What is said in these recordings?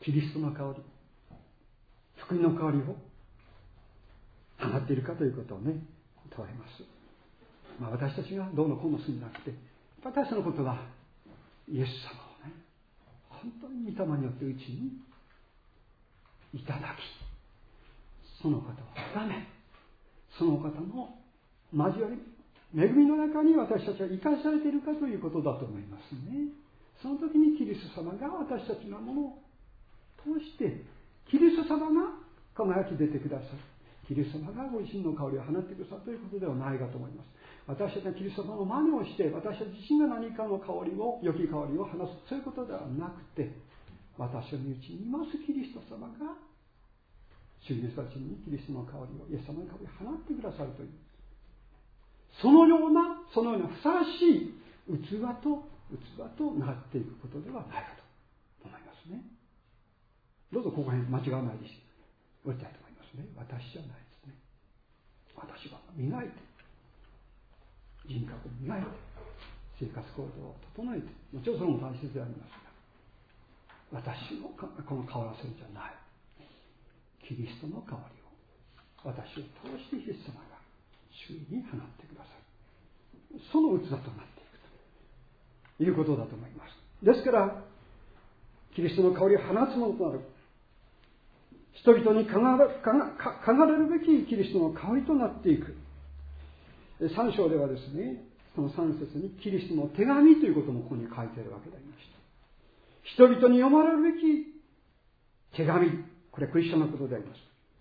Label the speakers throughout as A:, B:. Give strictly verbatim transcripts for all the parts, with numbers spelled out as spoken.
A: キリストの香り、福音の香りを放っているかということをね、問われます。まあ、私たちがどうのこうのするんじゃなくて、私のことはイエス様をね、本当に御霊によってうちにいただき、その方を崇め、その方の交わり、恵みの中に私たちは生かされているかということだと思いますね。その時にキリスト様が私たちのものを通してキリスト様が輝き出てくださる。キリスト様がご自身の香りを放ってくださるということではないかと思います。私たちがキリスト様の真似をして、私たち自身が何かの香りを、良き香りを放す、そういうことではなくて、私のうちにいますキリスト様が、主イエスたちにキリストの香りを、イエス様の香りを放ってくださるという。そのような、そのようなふさわしい器と、器となっていくことではないかと思いますね。どうぞここら辺間違わないでおりたいと思いますね。私じゃないですね。私は磨いて、人格を磨いて、生活行動を整えて、もちろんそれも大切でありますが、私のこの香らせるんじゃない。キリストの香りを、私を通してイエス様が周囲に放ってくださる。その器となっていくということだと思います。ですから、キリストの香りを放つものとなる。人々にかがれるべきキリストの香りとなっていく。三章ではですね、その三節にキリストの手紙ということもここに書いてあるわけでありました。人々に読まれるべき手紙。これはクリスチャンのことであります。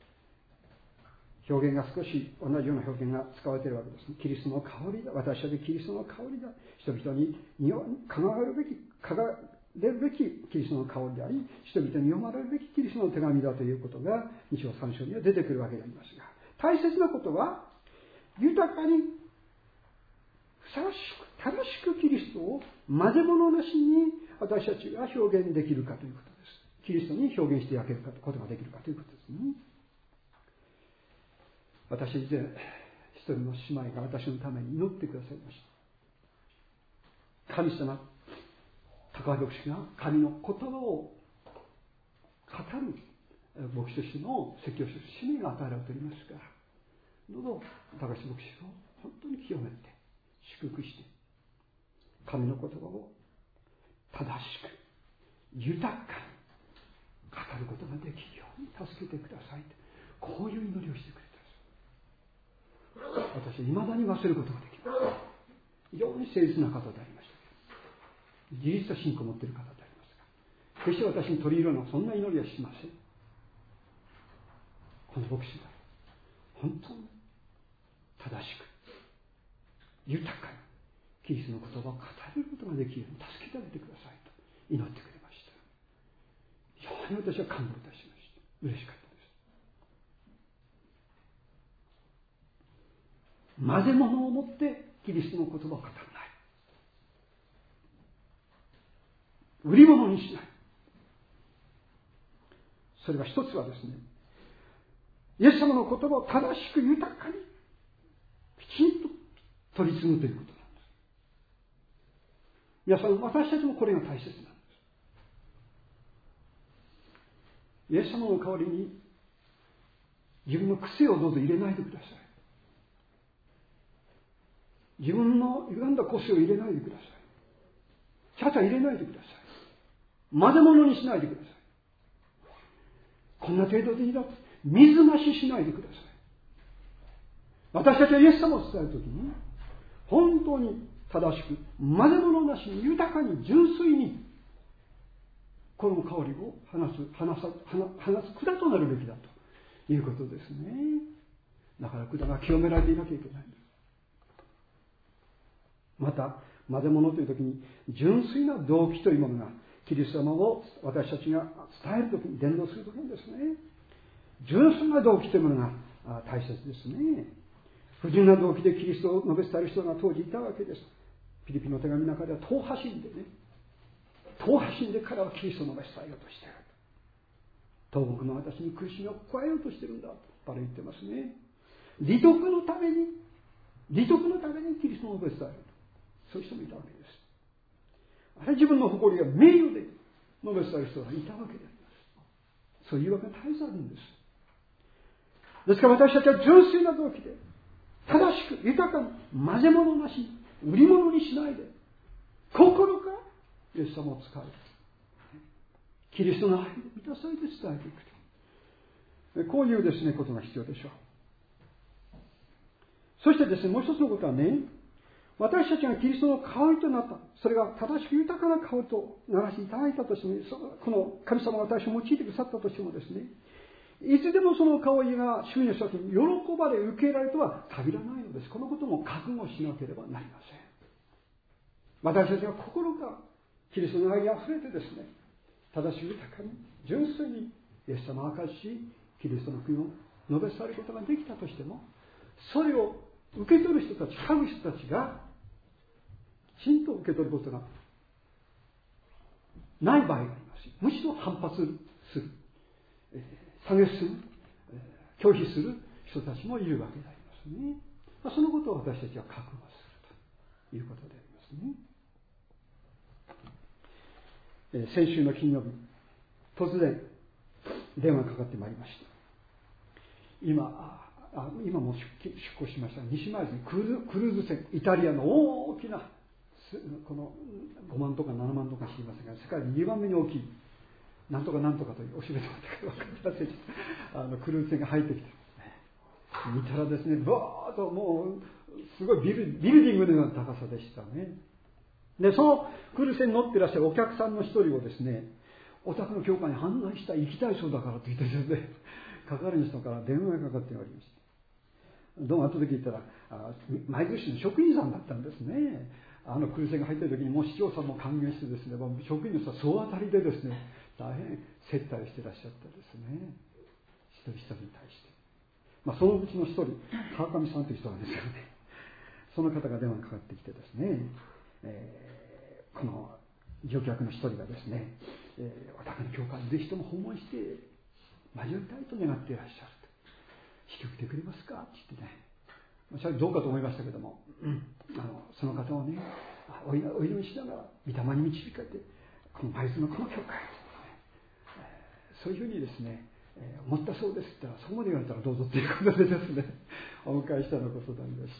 A: 表現が少し同じような表現が使われているわけですね。キリストの香りだ。私たちキリストの香りだ。人々にかがれるべき、かがれるべきキリストの香りであり、人々に読まれるべきキリストの手紙だということがに章さん章には出てくるわけでありますが、大切なことは、豊かにふさわしく正しくキリストを混ぜ物なしに私たちが表現できるかということです。キリストに表現して焼けることができるかということですね。私以前一人の姉妹が私のために祈ってくださいました。神様、高橋牧師が神の言葉を語る牧師としての説教する使命が与えられておりますから、どうぞ高橋牧師を本当に清めて祝福して神の言葉を正しく豊かに語ることができるように助けてくださいと、こういう祈りをしてくれたんです。私は未だに忘れることができます。非常に誠実な方でありましたけど、事実と信仰を持っている方でありますが、決して私に取り入れるようなそんな祈りはしません。この牧師が本当に正しく豊かにキリストの言葉を語ることができるように助けてあげてくださいと祈ってくれました。非常に私は感動いたしました。嬉しかったです。混ぜ物を持ってキリストの言葉を語らない。売り物にしない。それは一つはですね、イエス様の言葉を正しく豊かにきちんと取り継ぐということなんです。皆さん、私たちもこれが大切なんです。イエス様の代わりに自分の癖をどうぞ入れないでください。自分の歪んだ個性を入れないでください。ちゃちゃ入れないでください。混ぜ物にしないでください。こんな程度でいいだと水増ししないでください。私たちはイエス様を伝えるときに本当に正しく混ぜ物なしに豊かに純粋にこの香りを放す放す放す管となるべきだということですね。だから管が清められていなきゃいけないんです。また混ぜ物というときに純粋な動機というものがキリスト様を私たちが伝えるときに伝道するときにですね、純粋な動機というものが大切ですね。不純な動機でキリストを述べ伝える人が当時いたわけです。ピリピの手紙の中では党派心でね、党派心で彼はキリストを述べ伝えようとしている。東国の私に苦しみを加えようとしているんだとパウロ言ってますね。利得のために利得のためにキリストを述べ伝える。そういう人もいたわけです。あれ自分の誇りが名誉で述べ伝える人がいたわけであります。 そういうわけが絶えずあるんです。ですから私たちは純粋な動機で、正しく豊かに混ぜ物なしに、売り物にしないで、心からイエス様を使う。キリストの愛で満たされて伝えていくと。こういうですね、ことが必要でしょう。そしてですね、もう一つのことはね、私たちがキリストの香りとなった。それが正しく豊かな香りとならせていただいたとしても、この神様が私を用いてくださったとしてもですね、いつでもその香りが主にした時に喜ばれ受け入れられるとは限らないのです。このことも覚悟しなければなりません。私たちが心からキリストの愛にあふれてですね、正しく豊かに純粋にイエス様を明かし、キリストの国を述べされることができたとしても、それを受け取る人たち、嗅ぐ人たちがきちんと受け取ることがない場合があります。むしろ反発する、下げする、拒否する人たちもいるわけでありますね。そのことを私たちは覚悟するということでありますね。先週の金曜日、突然電話がかかってまいりました。今あ今も出港しました西前線クルクルーズ船、イタリアの大きなこのごまんとかななまんとか知りませんが、世界でにばんめに大きいなんとかなんとかというおしべてもらったか分かりませんけど、あのクルーズ船が入ってきて見たらですね、バーッともうすごいビルビルディングのような高さでしたね。でそのクルーズ船に乗っていらっしゃるお客さんの一人をですね、お宅の教会に案内したい、行きたいそうだからと言ってですね、係の人から電話がかかっておりました。どうも後で聞いたら、舞鶴市の職員さんだったんですね。あのクルーズ船が入っている時にもう市長さんも歓迎してですね、職員の人は総当たりでですね、大変接待をしていらっしゃってですね、一人一人に対して、まあ、そのうちの一人川上さんという人なんですよね。その方が電話がかかってきてですね、えー、この乗客の一人がですね、えー、お宅の教会にぜひとも訪問して交わりたいと願っていらっしゃると。引き受けてくれますかって言ってね、それどうかと思いましたけども、うん、あのその方をね、お祈りしながら御霊に導かれて、この舞鶴のこの教会、えー、そういうふうにですね、えー、思ったそうですって言ったら、そこまで言われたらどうぞということでですね、お迎えしたのことでありました。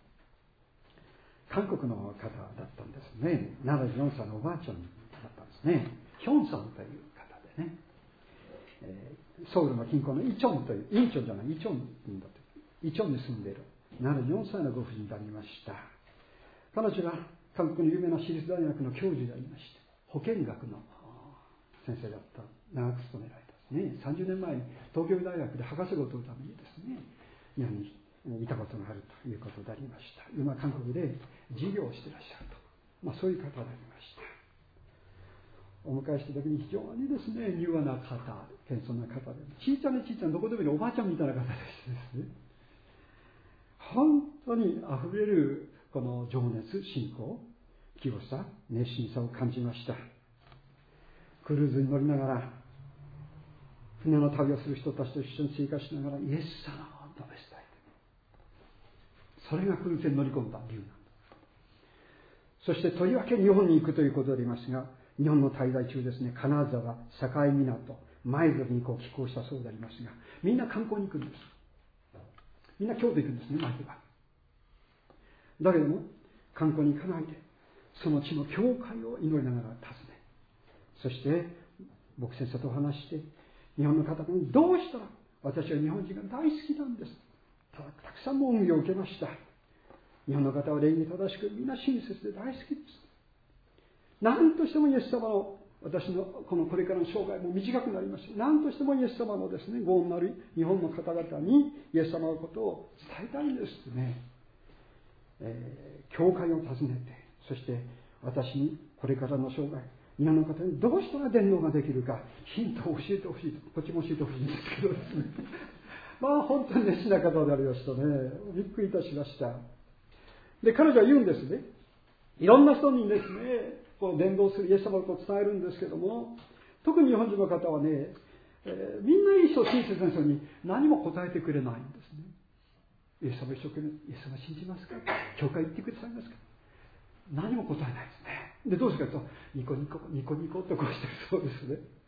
A: 韓国の方だったんですね。ななじゅうよんさいのおばあちゃんだったんですね。ヒョンさんという方でね、えーソウルの近郊のイチョンという、インチョンじゃない、イチョンだとイチョンに住んでいるななじゅうよんさいのご婦人でありました。彼女は韓国の有名な私立大学の教授でありまして、保健学の先生だった。長く勤められたですね。さんじゅうねんまえに東京大学で博士号を取るためにですね、日本にいたことがあるということでありました。今韓国で事業をしていらっしゃると、まあ、そういう方でありました。お迎えした時に非常にですね、柔和な方、謙遜な方で、ちいちゃなちいちゃなどこでもいるおばあちゃんみたいな方でしてですね、本当にあふれるこの情熱、信仰、清さ、熱心さを感じました。クルーズに乗りながら船の旅をする人たちと一緒に生活しながらイエス様を述べ伝えて、それがクルーズに乗り込んだ理由なんだ。そしてとりわけ日本に行くということでありますが、日本の滞在中ですね、金沢、境港、舞鶴にこう寄港したそうでありますが、みんな観光に行くんです。みんな京都行くんですね、舞鶴は。だけども観光に行かないで、その地の教会を祈りながら訪ね、そして僕先生とお話して、日本の方にどうしたら私は日本人が大好きなんです、たくさんの恩義を受けました。日本の方は礼儀正しく、みんな親切で大好きです。何としてもイエス様の私のこのこれからの生涯も短くなりました。何としてもイエス様のですね、ご恩なる日本の方々にイエス様のことを伝えたいんですってね、えー、教会を訪ねて、そして私にこれからの生涯、日本の方にどうしたら伝道ができるかヒントを教えてほしいと、こっちも教えてほしいんですけどですねまあ本当に熱心な方でありましたね。びっくりいたしました。で、彼女は言うんですね。いろんな人にですね、この伝道するイエス様のことを伝えるんですけども、特に日本人の方はね、えー、みんないい人、親切な人に何も答えてくれないんですね。イエス様一生懸命、イエス様信じますか、教会行ってくださいますか、何も答えないですね。で、どうするかと、ニコニコニコニコとこうしてるそうですね。